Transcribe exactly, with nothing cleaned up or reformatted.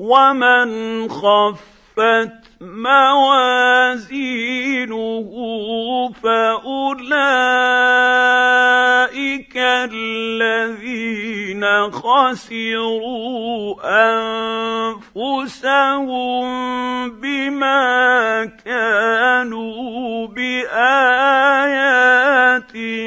ومن خفت موازينه فأولئك الذين خسروا أنفسهم بما كانوا بآياتنا